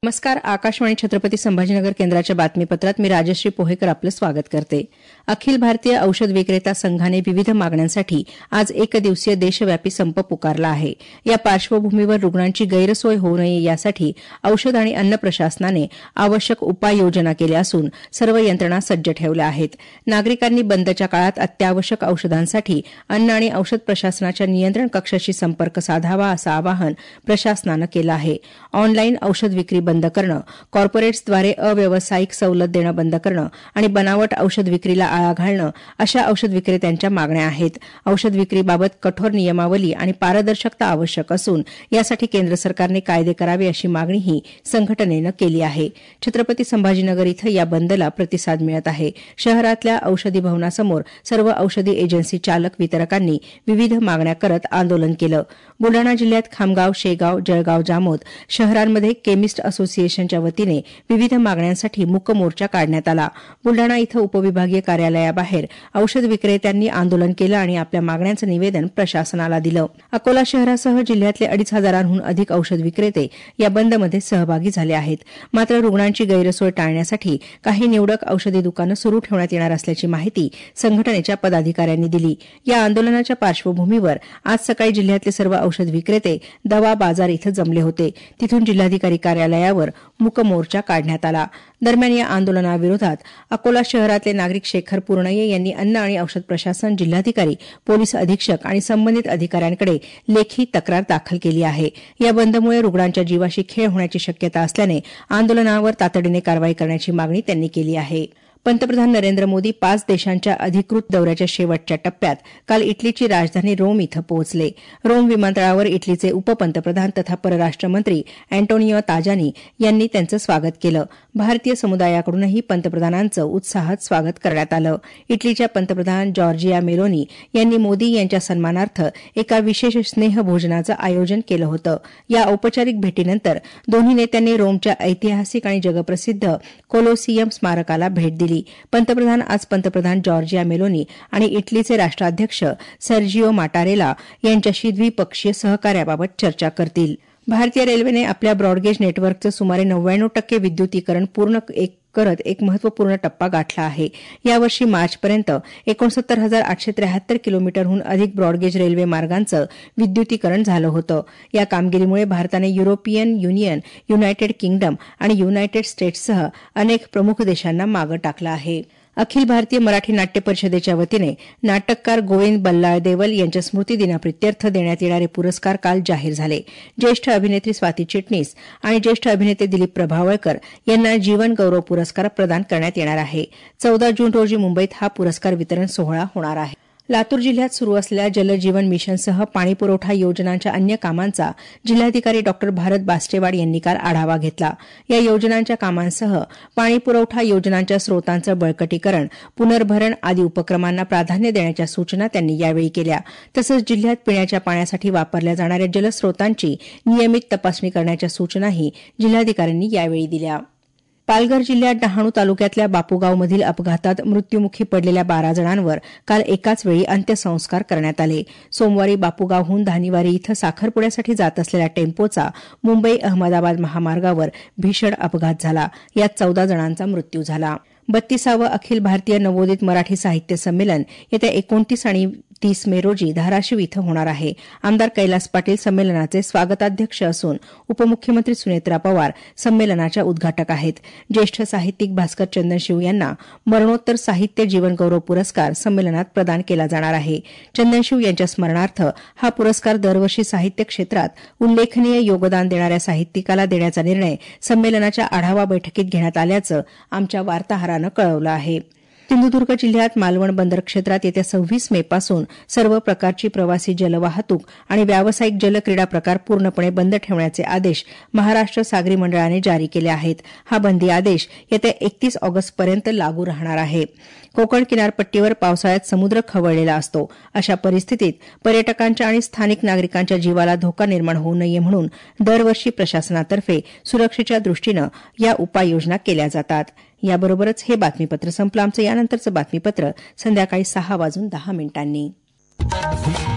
नमस्कार. आकाशवाणी छत्रपती संभाजीनगर केंद्राच्या बातमीपत्रात मी राजश्री पोहेकर आपलं स्वागत करते. अखिल भारतीय औषध विक्रेता संघाने विविध मागण्यांसाठी आज एकदिवसीय देशव्यापी संप पुकारला आहे. या पार्श्वभूमीवर रुग्णांची गैरसोय होऊ नये यासाठी औषध आणि अन्न प्रशासनाने आवश्यक उपाययोजना केल्या असून सर्व यंत्रणा सज्ज ठेवल्या आहेत. नागरिकांनी बंदच्या काळात अत्यावश्यक औषधांसाठी अन्न आणि औषध प्रशासनाच्या नियंत्रण कक्षाशी संपर्क साधावा असं आवाहन प्रशासनानं केलं आहे. ऑनलाईन औषध विक्री बंद करणं, कॉर्पोरेट्सद्वारे अव्यावसायिक सवलत देणं बंद करणं आणि बनावट औषध विक्रीला आळा घालणं अशा औषध विक्रेत्यांच्या मागण्या आहेत. औषध विक्रीबाबत कठोर नियमावली आणि पारदर्शकता आवश्यक असून यासाठी केंद्र सरकारने कायदे करावे अशी मागणीही संघटनेनं केली आहे. छत्रपती संभाजीनगर इथं या बंदला प्रतिसाद मिळत आहे. शहरातल्या औषधी भवनासमोर सर्व औषधी एजन्सी चालक वितरकांनी विविध मागण्या करत आंदोलन केलं. बुलडाणा जिल्ह्यात खामगाव, शेगाव, जळगाव, जामोद शहरांमध्ये केमिस्ट असोसिएशनच्या वतीने विविध मागण्यांसाठी मूक मोर्चा काढण्यात आला. बुलडाणा इथं उपविभागीय कार्यालयाबाहेर औषध विक्रेत्यांनी आंदोलन केलं आणि आपल्या मागण्यांचं निवेदन प्रशासनाला दिलं. अकोला शहरासह जिल्ह्यातले 2,500हून अधिक औषध विक्रेते या बंदमध्ये सहभागी झाले आहेत. मात्र रुग्णांची गैरसोय टाळण्यासाठी काही निवडक औषधी दुकानं सुरू ठेवण्यात येणार असल्याची माहिती संघटनेच्या पदाधिकाऱ्यांनी दिली. या आंदोलनाच्या पार्श्वभूमीवर आज सकाळी जिल्ह्यातले सर्व औषध विक्रेते दवा बाजार इथं जमले होते. तिथून जिल्हाधिकारी कार्यालयावर मूक मोर्चा काढण्यात आला. दरम्यान या आंदोलनाविरोधात अकोला शहरातले नागरिक शेखर पूर्णये यांनी अन्न आणि औषध प्रशासन, जिल्हाधिकारी, पोलीस अधीक्षक आणि संबंधित अधिकाऱ्यांकडे लेखी तक्रार दाखल केली आहे. या बंदमुळे रुग्णांच्या जीवाशी खेळ होण्याची शक्यता असल्याने आंदोलनावर तातडीने कारवाई करण्याची मागणी त्यांनी केली आहे. पंतप्रधान नरेंद्र मोदी 5 देशांच्या अधिकृत दौऱ्याच्या शेवटच्या टप्प्यात काल इटलीची राजधानी रोम इथं पोहोचले. रोम विमानतळावर इटलीचे उपपंतप्रधान तथा परराष्ट्र मंत्री अँटोनियो ताजानी यांनी त्यांचं स्वागत केलं. भारतीय समुदायाकडूनही पंतप्रधानांचं उत्साहात स्वागत करण्यात आलं. इटलीच्या पंतप्रधान जॉर्जिया मेलोनी यांनी मोदी यांच्या सन्मानार्थ एका विशेष स्नेहभोजनाचं आयोजन केलं होतं. या औपचारिक भेटीनंतर दोन्ही नेत्यांनी रोमच्या ऐतिहासिक आणि जगप्रसिद्ध कोलोसियम स्मारकाला भेट दिली. पंतप्रधान आज पंतप्रधान जॉर्जिया मेलोनी आणि इटलीचे राष्ट्राध्यक्ष सर्जिओ माटारेला यांच्याशी द्विपक्षीय सहकार्याबाबत चर्चा करतील. भारतीय रेल्वेने आपल्या ब्रॉडगेज नेटवर्कचं सुमारे 99% विद्युतीकरण पूर्ण करत एक महत्वपूर्ण टप्पा गाठला आहे. यावर्षी मार्चपर्यंत 69,873 किलोमीटरहून अधिक ब्रॉडगेज रेल्वे मार्गांचं विद्युतीकरण झालं होतं. या कामगिरीमुळे भारताने युरोपियन युनियन, युनायटेड किंगडम आणि युनायटेड स्टेट्ससह अनेक प्रमुख देशांना मागं टाकलं आहे. अखिल भारतीय मराठी नाट्य परिषदेच्या वतीने नाटककार गोविंद बल्लाळदेवल यांच्या स्मृतिदिनाप्रित्यर्थ देण्यात येणारे पुरस्कार काल जाहीर झाले. ज्येष्ठ अभिनेत्री स्वाती चिटणीस आणि ज्येष्ठ अभिनेते दिलीप प्रभावळकर यांना जीवन गौरव पुरस्कार प्रदान करण्यात येणार आहे. 14 जून रोजी मुंबईत हा पुरस्कार वितरण सोहळा होणार आहे. लातूर जिल्ह्यात सुरू असलेल्या जलजीवन मिशनसह पाणीपुरवठा योजनांच्या अन्य कामांचा जिल्हाधिकारी डॉ. भारत बास्टेवाड यांनी काल आढावा घेतला. या योजनांच्या कामांसह पाणीपुरवठा योजनांच्या स्रोतांचं बळकटीकरण, पुनर्भरण आदी उपक्रमांना प्राधान्य देण्याच्या सूचना त्यांनी यावेळी केल्या. तसंच जिल्ह्यात पिण्याच्या पाण्यासाठी वापरल्या जाणाऱ्या जलस्रोतांची नियमित तपासणी करण्याच्या सूचनाही जिल्हाधिकाऱ्यांनी यावेळी दिल्या. पालघर जिल्ह्यात डहाणू तालुक्यातल्या बापूगावमधील अपघातात मृत्यूमुखी पडलेल्या 12 जणांवर काल एकाच वेळी अंत्यसंस्कार करण्यात आले. सोमवारी बापूगावहून धानिवारी इथं साखरपुड्यासाठी जात असलेल्या टेम्पोचा मुंबई अहमदाबाद महामार्गावर भीषण अपघात झाला. यात 14 जणांचा मृत्यू झाला. 32वं अखिल भारतीय नवोदित मराठी साहित्य संमेलन येत्या 29 आणि 30 मे रोजी धाराशिव इथं होणार आहे. आमदार कैलास पाटील संमेलनाचे स्वागताध्यक्ष असून उपमुख्यमंत्री सुनेत्रा पवार संमेलनाच्या उद्घाटक आहेत. ज्येष्ठ साहित्यिक भास्कर चंदनशिव यांना मरणोत्तर साहित्य जीवन गौरव पुरस्कार संमेलनात प्रदान केला जाणार आहे. चंदनशिव यांच्या स्मरणार्थ हा पुरस्कार दरवर्षी साहित्य क्षेत्रात उल्लेखनीय योगदान देणाऱ्या साहित्यिकाला देण्याचा निर्णय संमेलनाच्या आढावा बैठकीत घेण्यात आल्याचं आमच्या वार्ताहरानं कळवलं आहे. सिंधुदुर्ग जिल्ह्यात मालवण बंदर क्षेत्रात येत्या 26 मे पासून सर्व प्रकारची प्रवासी जलवाहतूक आणि व्यावसायिक जलक्रीडा प्रकार पूर्णपणे बंद ठेवण्याचे आदेश महाराष्ट्र सागरी मंडळाने जारी केले आहेत. हा बंदी आदेश येत्या 31 ऑगस्टपर्यंत लागू राहणार आहे. कोकण किनारपट्टीवर पावसाळ्यात समुद्र खवळलेला असतो. अशा परिस्थितीत पर्यटकांच्या आणि स्थानिक नागरिकांच्या जीवाला धोका निर्माण होऊ नये म्हणून दरवर्षी प्रशासनातर्फे सुरक्षेच्या दृष्टीनं या उपाययोजना केल्या जातात. याबरोबरच हे बातमीपत्र संपलं. आमचं यानंतरचं बातमीपत्र संध्याकाळी 6:10 वाजून 10 मिनिटांनी.